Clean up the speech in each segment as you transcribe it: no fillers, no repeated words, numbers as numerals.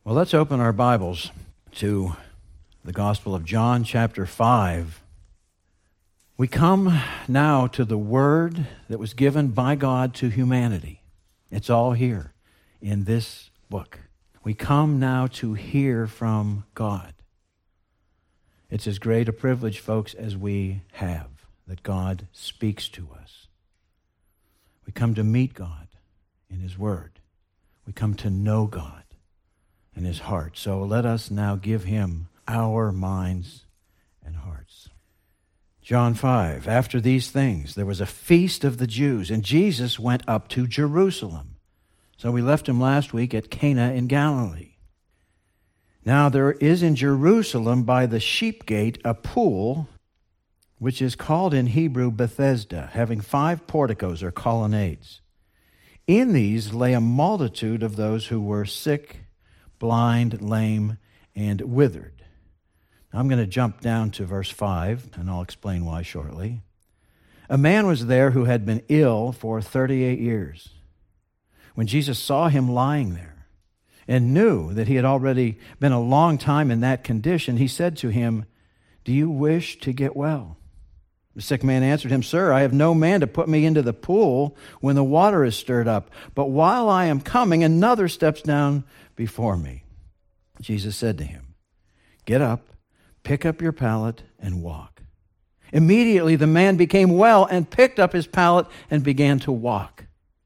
Well, let's open our Bibles to the Gospel of John, chapter 5. We come now to the Word that was given by God to humanity. It's all here in this book. We come now to hear from God. It's as great a privilege, folks, as we have, that God speaks to us. We come to meet God in His Word. We come to know God in His heart. So let us now give Him our minds and hearts. John 5, after these things, there was a feast of the Jews, and Jesus went up to Jerusalem. So we left Him last week at Cana in Galilee. Now there is in Jerusalem by the sheep gate a pool, which is called in Hebrew Bethesda, having 5 porticos or colonnades. In these lay a multitude of those who were sick, blind, lame, and withered. I'm going to jump down to verse 5, and I'll explain why shortly. A man was there who had been ill for 38 years. When Jesus saw him lying there and knew that he had already been a long time in that condition, he said to him, "Do you wish to get well?" The sick man answered him, "Sir, I have no man to put me into the pool when the water is stirred up. But while I am coming, another steps down before me." Jesus said to him, "Get up, pick up your pallet, and walk." Immediately the man became well and picked up his pallet and began to walk.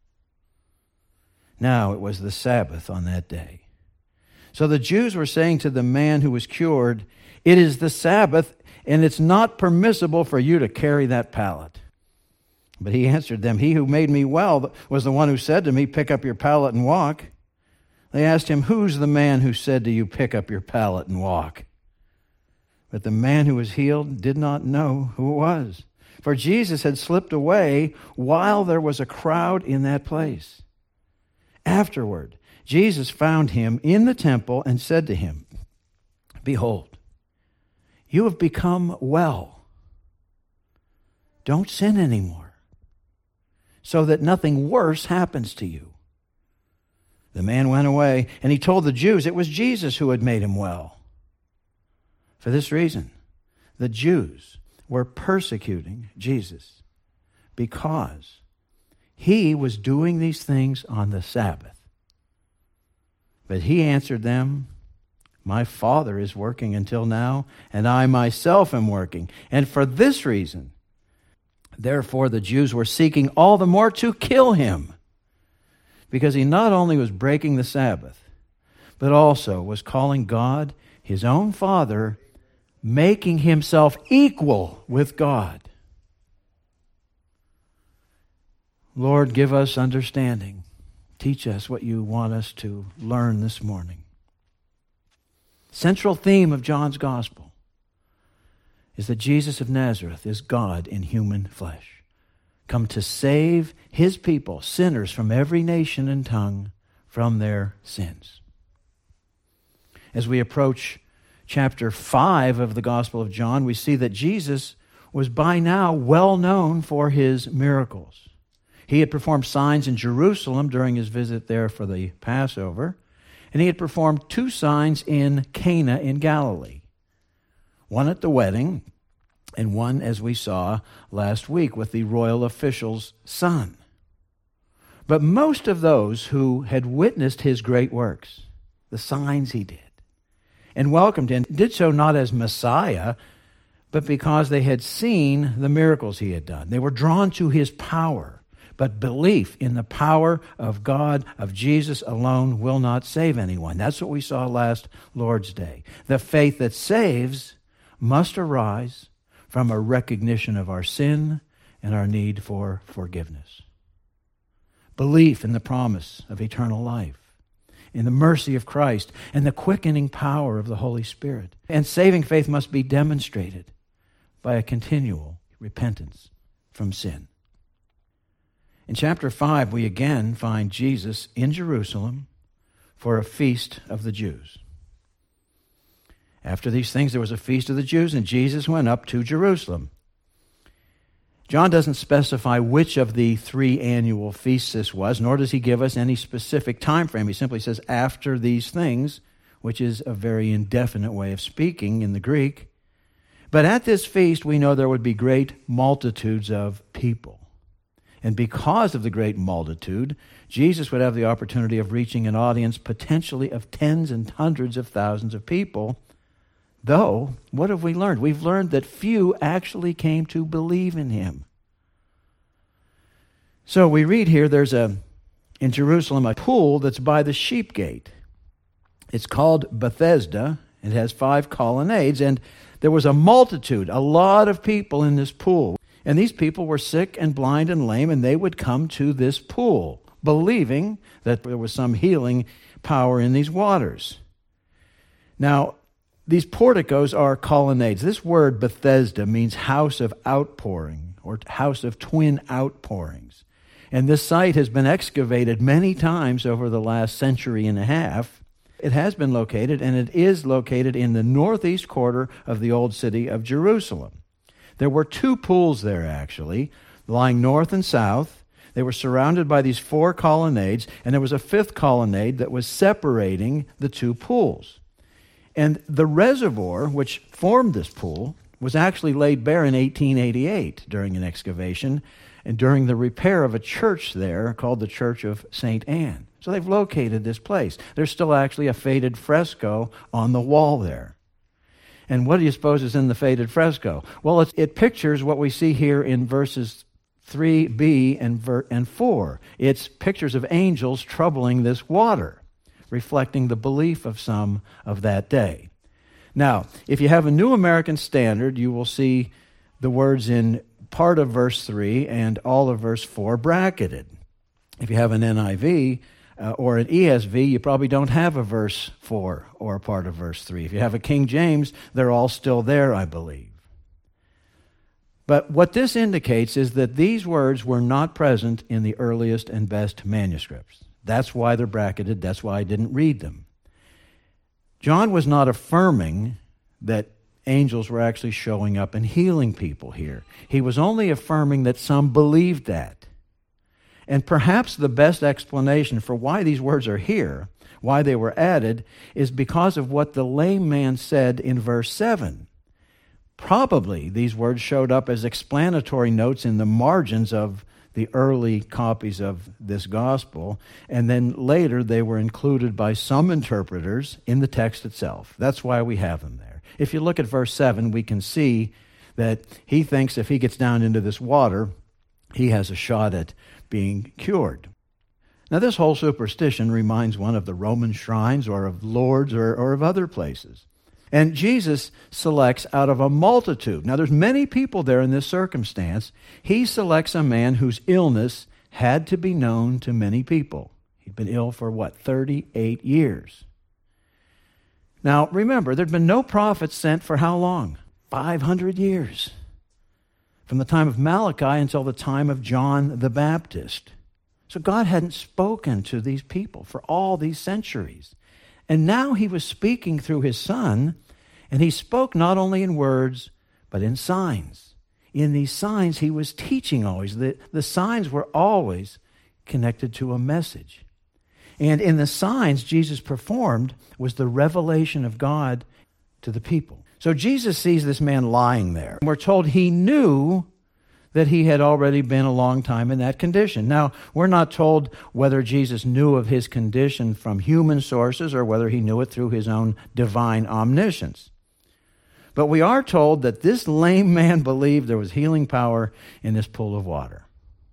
Now it was the Sabbath on that day. So the Jews were saying to the man who was cured, "It is the Sabbath, and it's not permissible for you to carry that pallet." But he answered them, "He who made me well was the one who said to me, 'Pick up your pallet and walk.'" They asked him, "Who's the man who said to you, 'Pick up your pallet and walk'?" But the man who was healed did not know who it was, for Jesus had slipped away while there was a crowd in that place. Afterward, Jesus found him in the temple and said to him, "Behold, you have become well. Don't sin anymore, so that nothing worse happens to you." The man went away, and he told the Jews it was Jesus who had made him well. For this reason, the Jews were persecuting Jesus because he was doing these things on the Sabbath. But he answered them, "My Father is working until now, and I myself am working. And for this reason, therefore the Jews were seeking all the more to kill him, because he not only was breaking the Sabbath, but also was calling God his own Father, making himself equal with God." Lord, give us understanding. Teach us what you want us to learn this morning. Central theme of John's Gospel is that Jesus of Nazareth is God in human flesh, come to save his people, sinners from every nation and tongue, from their sins. As we approach chapter 5 of the Gospel of John, we see that Jesus was by now well known for his miracles. He had performed signs in Jerusalem during his visit there for the Passover, and he had performed 2 signs in Cana in Galilee. One at the wedding, and one, as we saw last week, with the royal official's son. But most of those who had witnessed his great works, the signs he did, and welcomed him, did so not as Messiah, but because they had seen the miracles he had done. They were drawn to his power, but belief in the power of God, of Jesus alone, will not save anyone. That's what we saw last Lord's Day. The faith that saves must arise from a recognition of our sin and our need for forgiveness. Belief in the promise of eternal life, in the mercy of Christ, and the quickening power of the Holy Spirit. And saving faith must be demonstrated by a continual repentance from sin. In chapter 5, we again find Jesus in Jerusalem for a feast of the Jews. After these things, there was a feast of the Jews, and Jesus went up to Jerusalem. John doesn't specify which of the 3 annual feasts this was, nor does he give us any specific time frame. He simply says, after these things, which is a very indefinite way of speaking in the Greek. But at this feast, we know there would be great multitudes of people. And because of the great multitude, Jesus would have the opportunity of reaching an audience potentially of tens and hundreds of thousands of people. Though, what have we learned? We've learned that few actually came to believe in him. So we read here in Jerusalem a pool that's by the sheep gate. It's called Bethesda. It has 5 colonnades, and there was a multitude, a lot of people in this pool. And these people were sick and blind and lame, and they would come to this pool, believing that there was some healing power in these waters. Now, these porticos are colonnades. This word Bethesda means house of outpouring, or house of twin outpourings. And this site has been excavated many times over the last century and a half. It has been located, and it is located in the northeast quarter of the old city of Jerusalem. There were 2 pools there, actually, lying north and south. They were surrounded by these 4 colonnades, and there was a 5th colonnade that was separating the 2 pools. And the reservoir, which formed this pool, was actually laid bare in 1888 during an excavation and during the repair of a church there called the Church of St. Anne. So they've located this place. There's still actually a faded fresco on the wall there. And what do you suppose is in the faded fresco? Well, it pictures what we see here in verses 3b and 4. It's pictures of angels troubling this water, reflecting the belief of some of that day. Now, if you have a New American Standard, you will see the words in part of verse 3 and all of verse 4 bracketed. If you have an NIV or an ESV, you probably don't have a verse 4 or a part of verse 3. If you have a King James, they're all still there, I believe. But what this indicates is that these words were not present in the earliest and best manuscripts. That's why they're bracketed. That's why I didn't read them. John was not affirming that angels were actually showing up and healing people here. He was only affirming that some believed that. And perhaps the best explanation for why these words are here, why they were added, is because of what the lame man said in verse 7. Probably these words showed up as explanatory notes in the margins of the early copies of this gospel, and then later they were included by some interpreters in the text itself. That's why we have them there. If you look at verse 7, we can see that he thinks if he gets down into this water, he has a shot at being cured. Now, this whole superstition reminds one of the Roman shrines or of Lourdes or of other places. And Jesus selects out of a multitude. Now, there's many people there in this circumstance. He selects a man whose illness had to be known to many people. He'd been ill for, 38 years. Now, remember, there'd been no prophets sent for how long? 500 years. From the time of Malachi until the time of John the Baptist. So God hadn't spoken to these people for all these centuries. And now he was speaking through his Son, and he spoke not only in words, but in signs. In these signs, he was teaching always. The signs were always connected to a message. And in the signs Jesus performed was the revelation of God to the people. So Jesus sees this man lying there. We're told he knew that he had already been a long time in that condition. Now, we're not told whether Jesus knew of his condition from human sources or whether he knew it through his own divine omniscience. But we are told that this lame man believed there was healing power in this pool of water.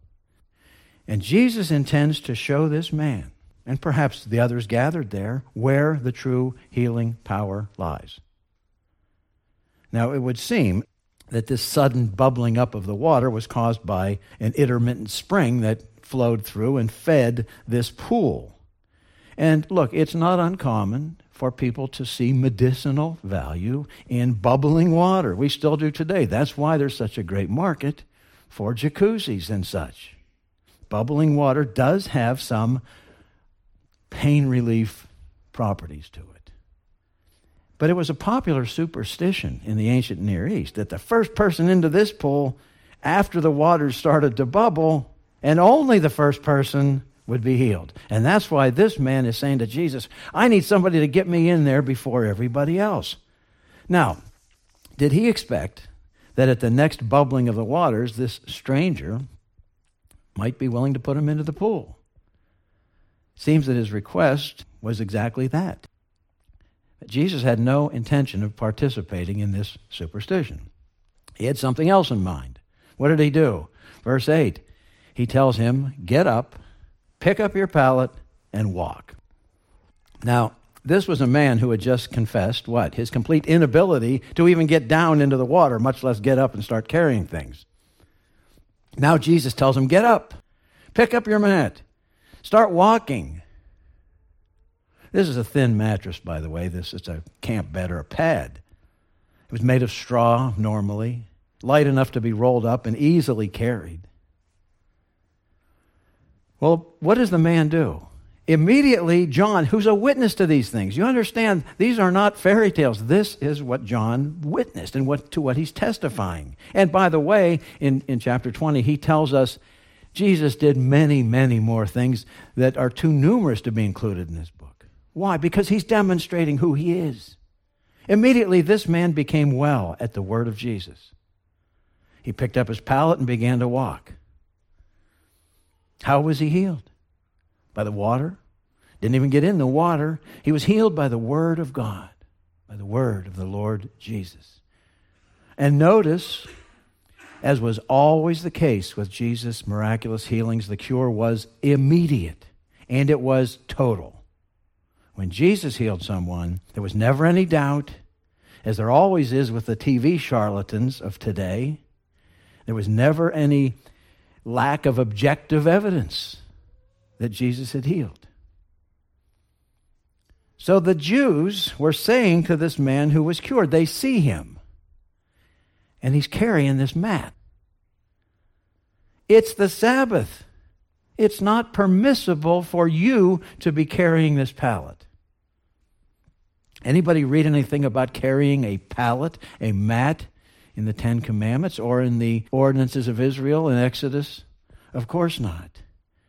And Jesus intends to show this man, and perhaps the others gathered there, where the true healing power lies. Now, it would seem that this sudden bubbling up of the water was caused by an intermittent spring that flowed through and fed this pool. And look, it's not uncommon for people to see medicinal value in bubbling water. We still do today. That's why there's such a great market for jacuzzis and such. Bubbling water does have some pain relief properties to it. But it was a popular superstition in the ancient Near East that the first person into this pool, after the waters started to bubble, and only the first person would be healed. And that's why this man is saying to Jesus, I need somebody to get me in there before everybody else. Now, did he expect that at the next bubbling of the waters, this stranger might be willing to put him into the pool? Seems that his request was exactly that. But Jesus had no intention of participating in this superstition. He had something else in mind. What did he do? Verse 8, he tells him, get up, pick up your pallet, and walk. Now, this was a man who had just confessed what? His complete inability to even get down into the water, much less get up and start carrying things. Now Jesus tells him, get up, pick up your mat, start walking. This is a thin mattress, by the way. This is a camp bed or a pad. It was made of straw normally, light enough to be rolled up and easily carried. Well, what does the man do? Immediately, John, who's a witness to these things, you understand, these are not fairy tales. This is what John witnessed and what he's testifying. And by the way, in chapter 20, he tells us Jesus did many, many more things that are too numerous to be included in this book. Why? Because he's demonstrating who he is. Immediately, this man became well at the word of Jesus. He picked up his pallet and began to walk. How was he healed? By the water? Didn't even get in the water. He was healed by the word of God, by the word of the Lord Jesus. And notice, as was always the case with Jesus' miraculous healings, the cure was immediate and it was total. When Jesus healed someone, there was never any doubt, as there always is with the TV charlatans of today. There was never any lack of objective evidence that Jesus had healed. So the Jews were saying to this man who was cured, they see him, and he's carrying this mat. It's the Sabbath. It's not permissible for you to be carrying this pallet. Anybody read anything about carrying a pallet, a mat, in the Ten Commandments or in the ordinances of Israel in Exodus? Of course not.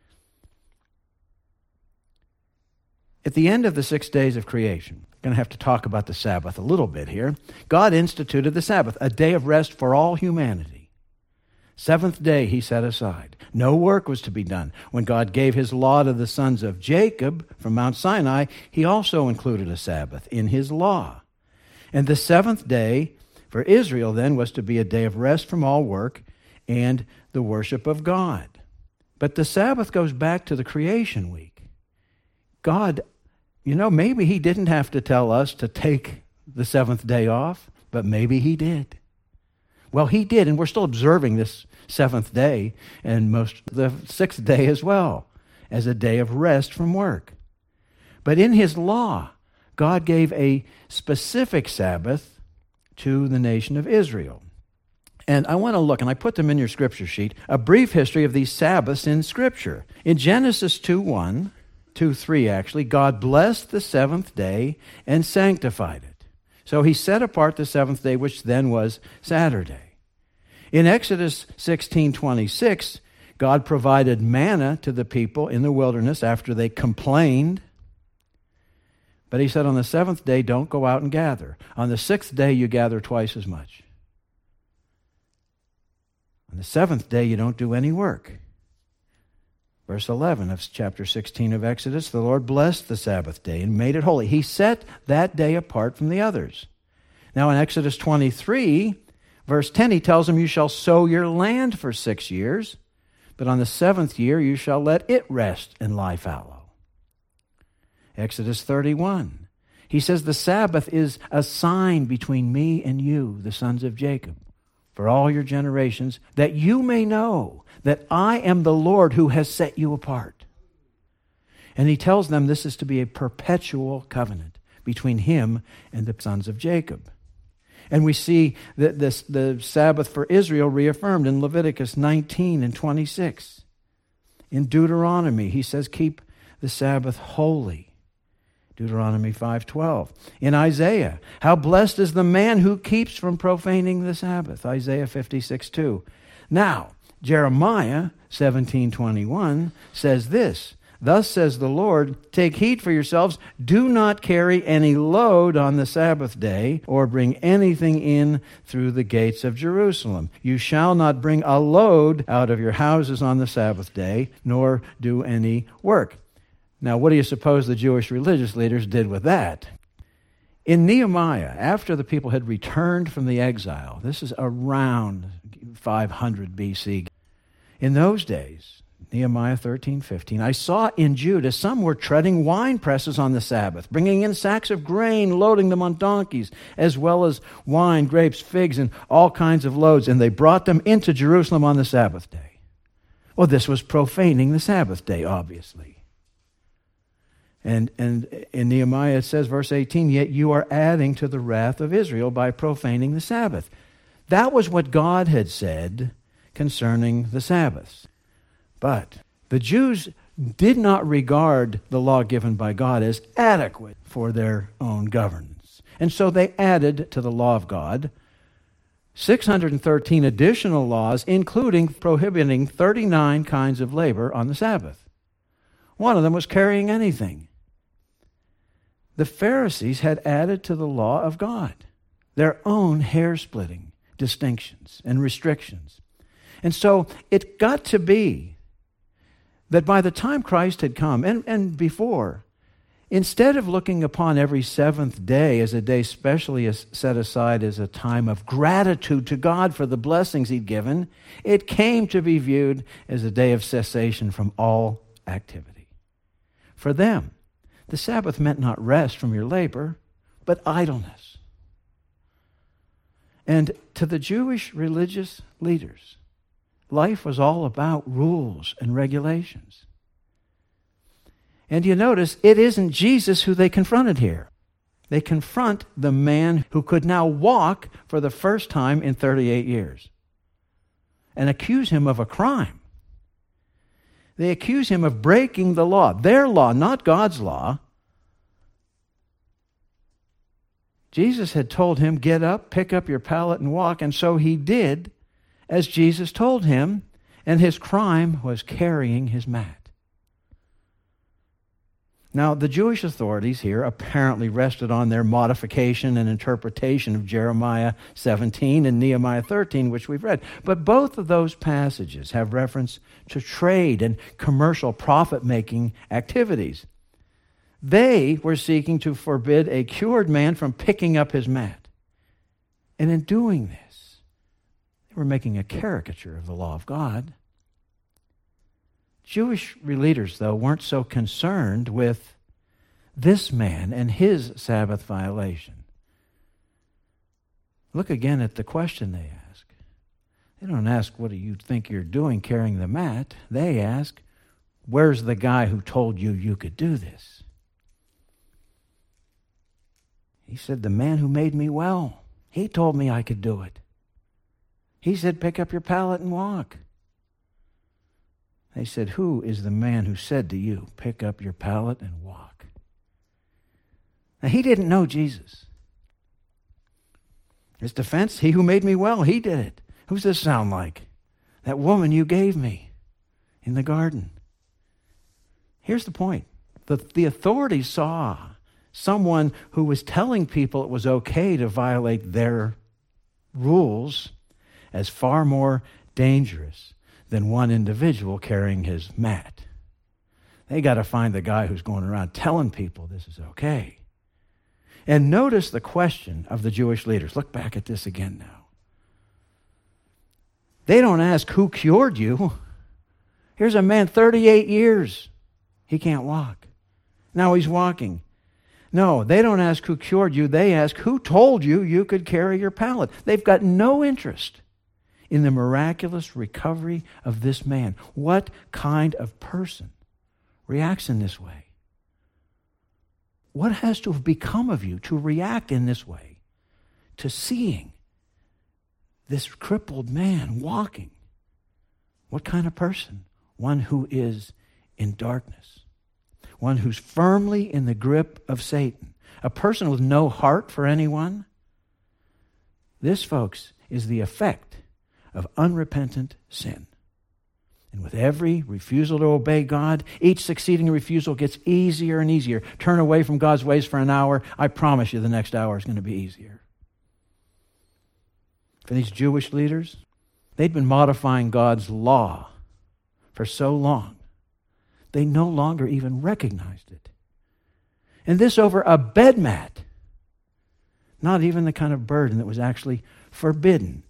At the end of the 6 days of creation, I'm going to have to talk about the Sabbath a little bit here. God instituted the Sabbath, a day of rest for all humanity. Seventh day he set aside. No work was to be done. When God gave his law to the sons of Jacob from Mount Sinai, he also included a Sabbath in his law. And the seventh day for Israel then was to be a day of rest from all work and the worship of God. But the Sabbath goes back to the creation week. God, maybe he didn't have to tell us to take the seventh day off, but maybe he did. Well, he did, and we're still observing this seventh day and the sixth day as well as a day of rest from work. But in his law, God gave a specific Sabbath to the nation of Israel. And I want to look, and I put them in your scripture sheet, a brief history of these Sabbaths in Scripture. In Genesis 2:1, 2:3 actually, God blessed the seventh day and sanctified it. So he set apart the seventh day, which then was Saturday. In Exodus 16:26, God provided manna to the people in the wilderness after they complained. But he said, on the seventh day, don't go out and gather. On the sixth day, you gather twice as much. On the seventh day, you don't do any work. Verse 11 of chapter 16 of Exodus, the Lord blessed the Sabbath day and made it holy. He set that day apart from the others. Now in Exodus 23, verse 10, he tells them, you shall sow your land for 6 years, but on the seventh year you shall let it rest and lie fallow. Exodus 31, he says, the Sabbath is a sign between me and you, the sons of Jacob, for all your generations, that you may know that I am the Lord who has set you apart. And he tells them this is to be a perpetual covenant between him and the sons of Jacob. And we see that the Sabbath for Israel reaffirmed in Leviticus 19 and 26. In Deuteronomy, he says, keep the Sabbath holy. Deuteronomy 5:12. In Isaiah, how blessed is the man who keeps from profaning the Sabbath. Isaiah 56:2. Now, Jeremiah 17:21 says this, Thus says the Lord, take heed for yourselves, do not carry any load on the Sabbath day, or bring anything in through the gates of Jerusalem. You shall not bring a load out of your houses on the Sabbath day, nor do any work. Now, what do you suppose the Jewish religious leaders did with that? In Nehemiah, after the people had returned from the exile, this is around 500 BC. In those days, Nehemiah 13:15, I saw in Judah some were treading wine presses on the Sabbath, bringing in sacks of grain, loading them on donkeys, as well as wine, grapes, figs, and all kinds of loads, and they brought them into Jerusalem on the Sabbath day. Well, this was profaning the Sabbath day, obviously. And in Nehemiah it says, verse 18, yet you are adding to the wrath of Israel by profaning the Sabbath. That was what God had said concerning the Sabbaths. But the Jews did not regard the law given by God as adequate for their own governance. And so they added to the law of God 613 additional laws, including prohibiting 39 kinds of labor on the Sabbath. One of them was carrying anything. The Pharisees had added to the law of God their own hair-splitting distinctions and restrictions. And so it got to be that by the time Christ had come, and before, instead of looking upon every seventh day as a day specially set aside as a time of gratitude to God for the blessings He'd given, it came to be viewed as a day of cessation from all activity. For them, the Sabbath meant not rest from your labor, but idleness. And to the Jewish religious leaders, life was all about rules and regulations. And you notice, it isn't Jesus who they confronted here. They confront the man who could now walk for the first time in 38 years and accuse him of a crime. They accuse him of breaking the law, their law, not God's law. Jesus had told him, get up, pick up your pallet and walk, and so he did as Jesus told him, and his crime was carrying his mat. Now, the Jewish authorities here apparently rested on their modification and interpretation of Jeremiah 17 and Nehemiah 13, which we've read. But both of those passages have reference to trade and commercial profit-making activities. They were seeking to forbid a cured man from picking up his mat. And in doing this, they were making a caricature of the law of God. Jewish leaders, though, weren't so concerned with this man and his Sabbath violation. Look again at the question they ask. They don't ask, what do you think you're doing carrying the mat? They ask, where's the guy who told you you could do this? He said, the man who made me well. He told me I could do it. He said, pick up your pallet and walk. They said, who is the man who said to you, pick up your pallet and walk? Now, he didn't know Jesus. His defense, he who made me well, he did it. Who's this sound like? That woman you gave me in the garden. Here's the point. The authorities saw someone who was telling people it was okay to violate their rules as far more dangerous than one individual carrying his mat. They got to find the guy who's going around telling people this is okay. And notice the question of the Jewish leaders. Look back at this again now. They don't ask, who cured you? Here's a man, 38 years. He can't walk. Now he's walking. No, they don't ask who cured you. They ask, who told you you could carry your pallet? They've got no interest in the miraculous recovery of this man. What kind of person reacts in this way? What has to have become of you to react in this way to seeing this crippled man walking? What kind of person? One who is in darkness. One who's firmly in the grip of Satan. A person with no heart for anyone. This, folks, is the effect of unrepentant sin. And with every refusal to obey God, each succeeding refusal gets easier and easier. Turn away from God's ways for an hour. I promise you the next hour is going to be easier. For these Jewish leaders, they'd been modifying God's law for so long, they no longer even recognized it. And this over a bed mat, not even the kind of burden that was actually forbidden.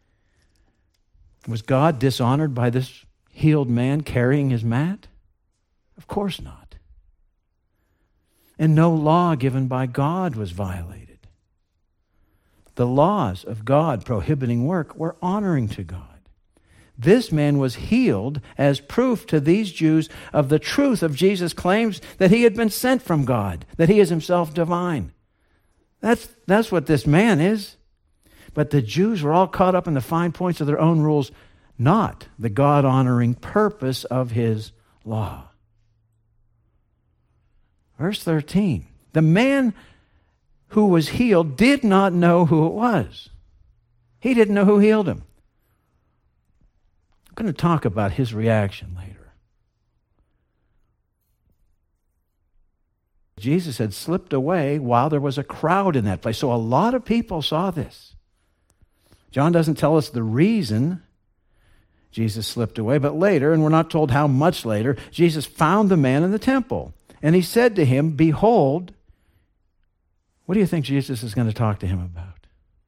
Was God dishonored by this healed man carrying his mat? Of course not. And no law given by God was violated. The laws of God prohibiting work were honoring to God. This man was healed as proof to these Jews of the truth of Jesus' claims that he had been sent from God, that he is himself divine. That's what this man is. But the Jews were all caught up in the fine points of their own rules, not the God-honoring purpose of his law. Verse 13, the man who was healed did not know who it was. He didn't know who healed him. I'm going to talk about his reaction later. Jesus had slipped away while there was a crowd in that place. So a lot of people saw this. John doesn't tell us the reason Jesus slipped away, but later, and we're not told how much later, Jesus found the man in the temple. And he said to him, behold, what do you think Jesus is going to talk to him about?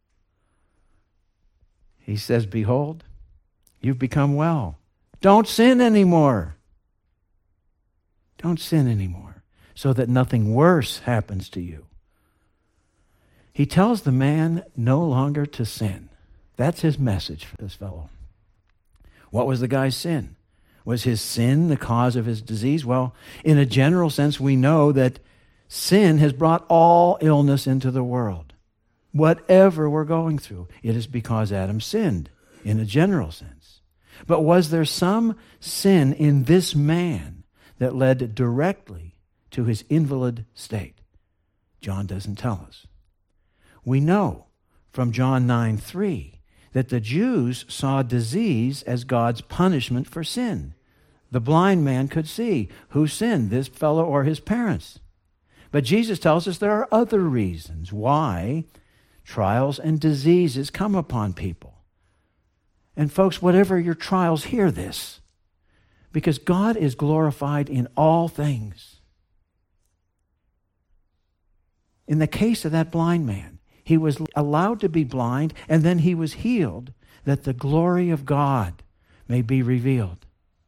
He says, behold, you've become well. Don't sin anymore. Don't sin anymore, so that nothing worse happens to you. He tells the man no longer to sin. That's his message for this fellow. What was the guy's sin? Was his sin the cause of his disease? Well, in a general sense, we know that sin has brought all illness into the world. Whatever we're going through, it is because Adam sinned, in a general sense. But was there some sin in this man that led directly to his invalid state? John doesn't tell us. We know from John 9:3 that the Jews saw disease as God's punishment for sin. The blind man could see. Who sinned, this fellow or his parents? But Jesus tells us there are other reasons why trials and diseases come upon people. And folks, whatever your trials, hear this. Because God is glorified in all things. In the case of that blind man, he was allowed to be blind, and then he was healed, that the glory of God may be revealed.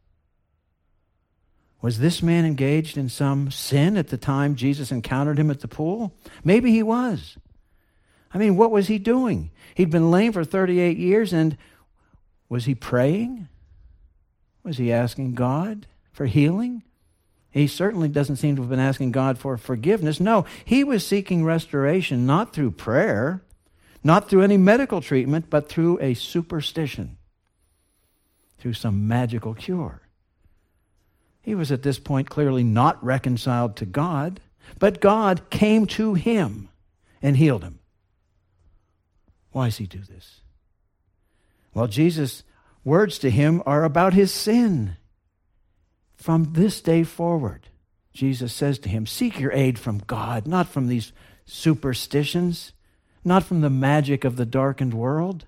Was this man engaged in some sin at the time Jesus encountered him at the pool? Maybe he was. I mean, what was he doing? He'd been lame for 38 years, and was he praying? Was he asking God for healing? He certainly doesn't seem to have been asking God for forgiveness. No, he was seeking restoration, not through prayer, not through any medical treatment, but through a superstition, through some magical cure. He was at this point clearly not reconciled to God, but God came to him and healed him. Why does he do this? Well, Jesus' words to him are about his sin. From this day forward, Jesus says to him, seek your aid from God, not from these superstitions, not from the magic of the darkened world.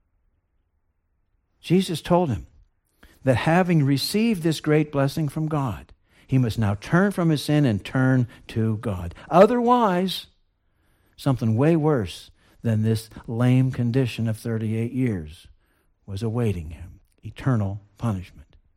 Jesus told him that having received this great blessing from God, he must now turn from his sin and turn to God. Otherwise, something way worse than this lame condition of 38 years was awaiting him, eternal punishment.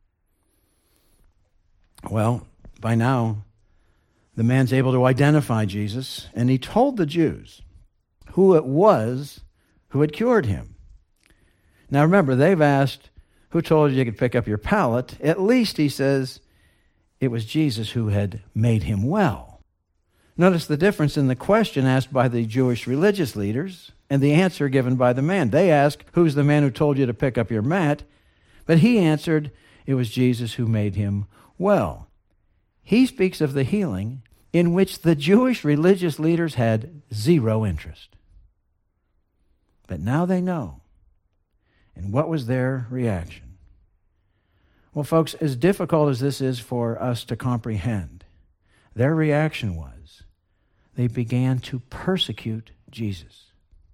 Well, by now, the man's able to identify Jesus, and he told the Jews who it was who had cured him. Now remember, they've asked, who told you could pick up your pallet? At least, he says, it was Jesus who had made him well. Notice the difference in the question asked by the Jewish religious leaders and the answer given by the man. They asked, who's the man who told you to pick up your mat? But he answered, it was Jesus who made him well. He speaks of the healing in which the Jewish religious leaders had zero interest. But now they know. And what was their reaction? Well, folks, as difficult as this is for us to comprehend, their reaction was they began to persecute Jesus.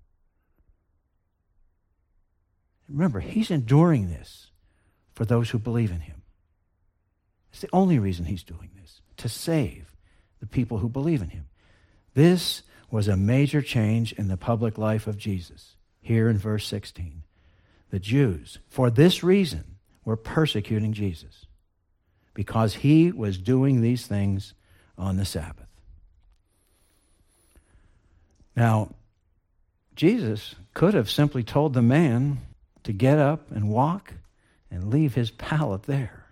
Remember, he's enduring this for those who believe in him. It's the only reason he's doing this, to save the people who believe in him. This was a major change in the public life of Jesus. Here in verse 16, the Jews, for this reason, were persecuting Jesus, because he was doing these things on the Sabbath. Now, Jesus could have simply told the man to get up and walk and leave his pallet there.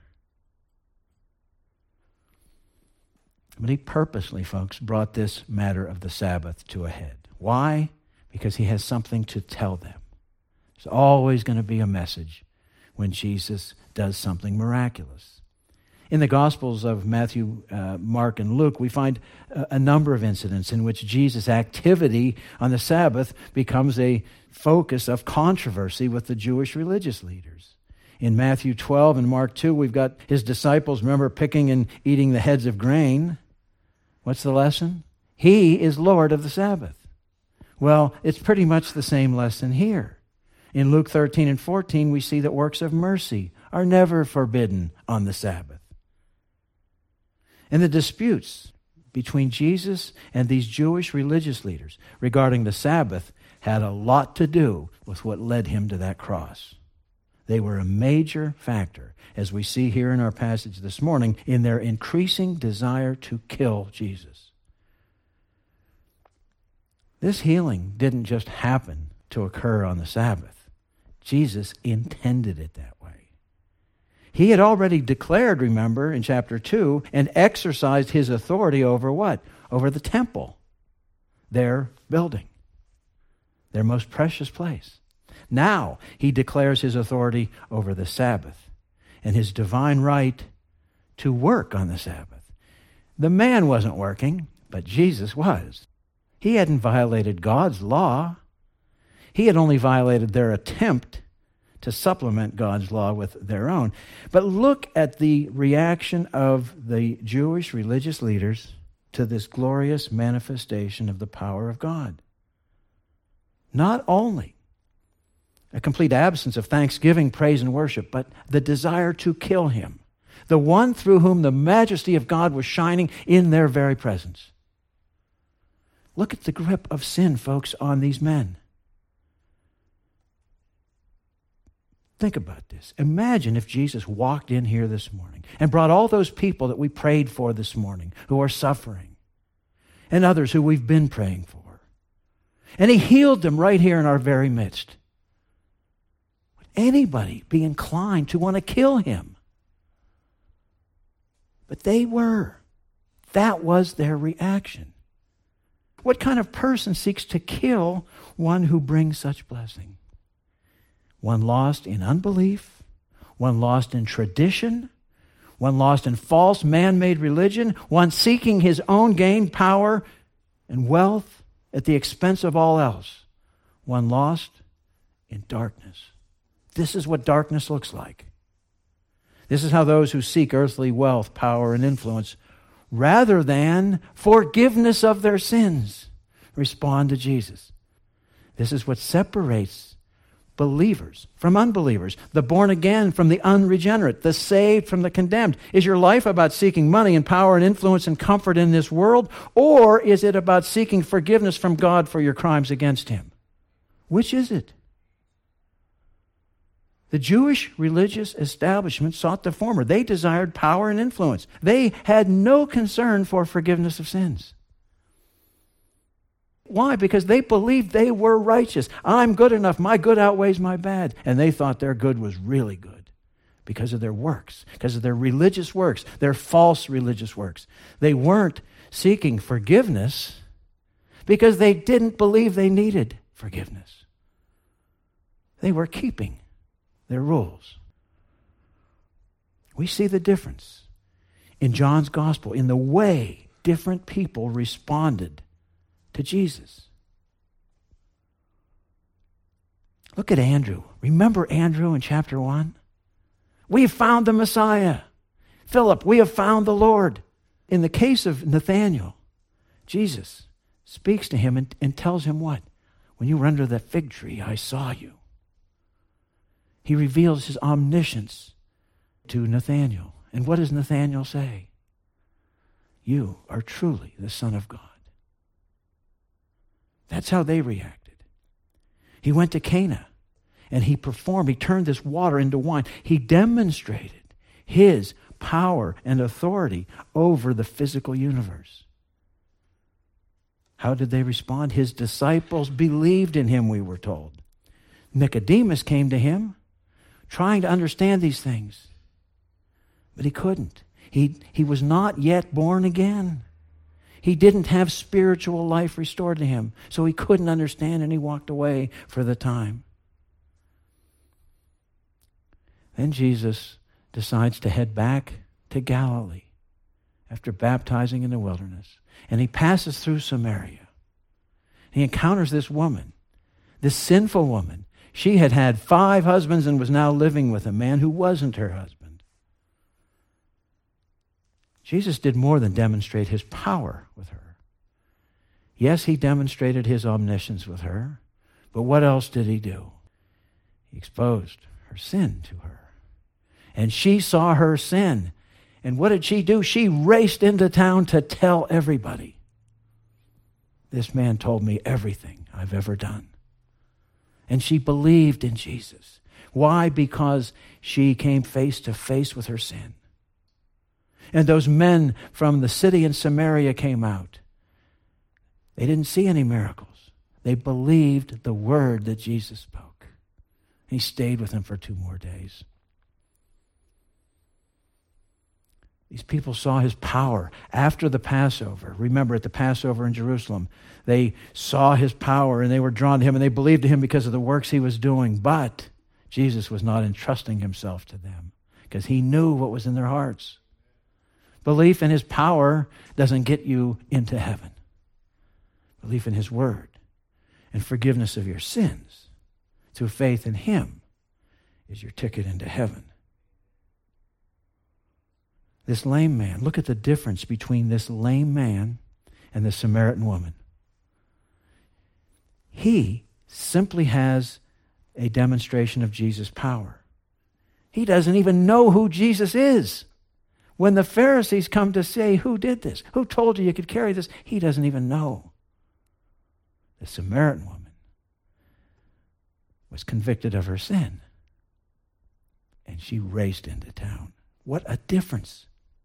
But he purposely, folks, brought this matter of the Sabbath to a head. Why? Because he has something to tell them. There's always going to be a message when Jesus does something miraculous. In the Gospels of Matthew, Mark, and Luke, we find a number of incidents in which Jesus' activity on the Sabbath becomes a focus of controversy with the Jewish religious leaders. In Matthew 12 and Mark 2, we've got his disciples, remember, picking and eating the heads of grain. What's the lesson? He is Lord of the Sabbath. Well, it's pretty much the same lesson here. In Luke 13 and 14, we see that works of mercy are never forbidden on the Sabbath. And the disputes between Jesus and these Jewish religious leaders regarding the Sabbath had a lot to do with what led him to that cross. They were a major factor, as we see here in our passage this morning, in their increasing desire to kill Jesus. This healing didn't just happen to occur on the Sabbath. Jesus intended it that way. He had already declared, remember, in chapter 2, and exercised his authority over what? Over the temple, their building, their most precious place. Now he declares his authority over the Sabbath and his divine right to work on the Sabbath. The man wasn't working, but Jesus was. He hadn't violated God's law. He had only violated their attempt to supplement God's law with their own. But look at the reaction of the Jewish religious leaders to this glorious manifestation of the power of God. Not only a complete absence of thanksgiving, praise, and worship, but the desire to kill him, the one through whom the majesty of God was shining in their very presence. Look at the grip of sin, folks, on these men. Think about this. Imagine if Jesus walked in here this morning and brought all those people that we prayed for this morning who are suffering and others who we've been praying for. And he healed them right here in our very midst. Would anybody be inclined to want to kill him? But they were. That was their reaction. What kind of person seeks to kill one who brings such blessing? One lost in unbelief, one lost in tradition, one lost in false man-made religion, one seeking his own gain, power, and wealth at the expense of all else, one lost in darkness. This is what darkness looks like. This is how those who seek earthly wealth, power, and influence, rather than forgiveness of their sins, respond to Jesus. This is what separates believers from unbelievers, the born again from the unregenerate, the saved from the condemned. Is your life about seeking money and power and influence and comfort in this world, or is it about seeking forgiveness from God for your crimes against him? Which is it? The Jewish religious establishment sought the former. They desired power and influence. They had no concern for forgiveness of sins. Why? Because they believed they were righteous. I'm good enough. My good outweighs my bad. And they thought their good was really good because of their works, because of their religious works, their false religious works. They weren't seeking forgiveness because they didn't believe they needed forgiveness. They were keeping their rules. We see the difference in John's gospel, in the way different people responded to Jesus. Look at Andrew. Remember Andrew in chapter 1? We have found the Messiah. Philip, we have found the Lord. In the case of Nathanael, Jesus speaks to him and tells him what? When you were under that fig tree, I saw you. He reveals his omniscience to Nathanael. And what does Nathanael say? You are truly the Son of God. That's how they reacted. He went to Cana and he performed. He turned this water into wine. He demonstrated his power and authority over the physical universe. How did they respond? His disciples believed in him, we were told. Nicodemus came to him trying to understand these things, but he couldn't. He was not yet born again. He didn't have spiritual life restored to him, so he couldn't understand, and he walked away for the time. Then Jesus decides to head back to Galilee after baptizing in the wilderness. And he passes through Samaria. He encounters this woman, this sinful woman. She had had 5 husbands and was now living with a man who wasn't her husband. Jesus did more than demonstrate his power with her. Yes, he demonstrated his omniscience with her, but what else did he do? He exposed her sin to her. And she saw her sin. And what did she do? She raced into town to tell everybody. This man told me everything I've ever done. And she believed in Jesus. Why? Because she came face to face with her sin. And those men from the city in Samaria came out. They didn't see any miracles. They believed the word that Jesus spoke. He stayed with them for 2 more days. These people saw his power after the Passover. Remember, at the Passover in Jerusalem, they saw his power and they were drawn to him and they believed in him because of the works he was doing. But Jesus was not entrusting himself to them because he knew what was in their hearts. Belief in his power doesn't get you into heaven. Belief in his word and forgiveness of your sins through faith in him is your ticket into heaven. This lame man, look at the difference between this lame man and the Samaritan woman. He simply has a demonstration of Jesus' power. He doesn't even know who Jesus is. When the Pharisees come to say, who did this? Who told you could carry this? He doesn't even know. The Samaritan woman was convicted of her sin, and she raced into town. What a difference.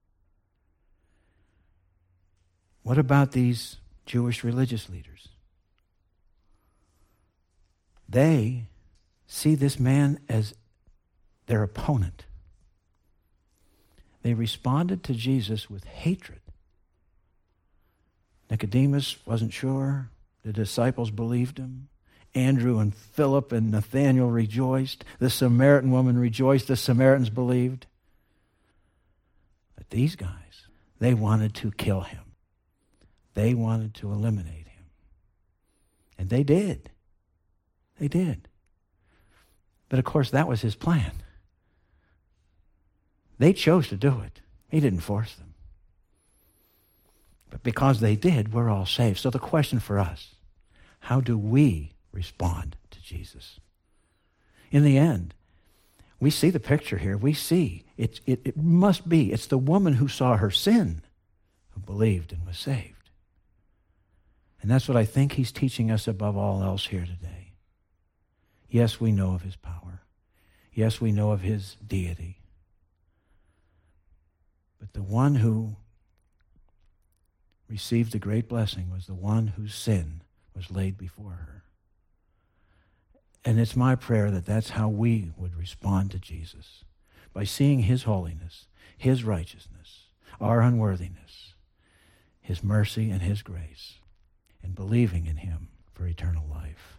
What about these Jewish religious leaders? They see this man as their opponent. They responded to Jesus with hatred. Nicodemus wasn't sure. The disciples believed him. Andrew and Philip and Nathanael rejoiced. The Samaritan woman rejoiced. The Samaritans believed. But these guys, they wanted to kill him. They wanted to eliminate him. And they did. They did. But of course, that was his plan. They chose to do it. He didn't force them. But because they did, we're all saved. So the question for us, how do we respond to Jesus? In the end, we see the picture here. We see it must be. It's the woman who saw her sin who believed and was saved. And that's what I think he's teaching us above all else here today. Yes, we know of his power. Yes, we know of his deity. But the one who received the great blessing was the one whose sin was laid before her. And it's my prayer that that's how we would respond to Jesus, by seeing his holiness, his righteousness, our unworthiness, his mercy and his grace, and believing in him for eternal life.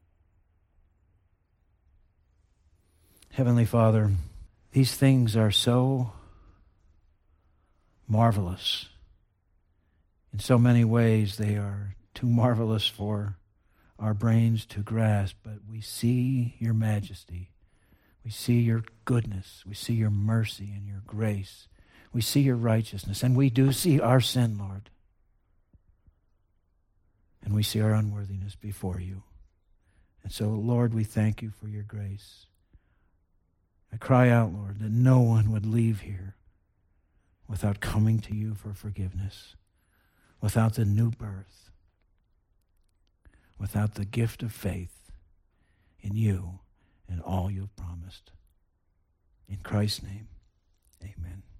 Heavenly Father, these things are so marvelous. In so many ways, they are too marvelous for our brains to grasp, but we see your majesty We see your goodness. We see your mercy and your grace. We see your righteousness. And we do see our sin, Lord. And we see our unworthiness before you. And so, Lord, we thank you for your grace. I cry out, Lord, that no one would leave here without coming to you for forgiveness, without the new birth, without the gift of faith in you and all you've promised. In Christ's name, amen.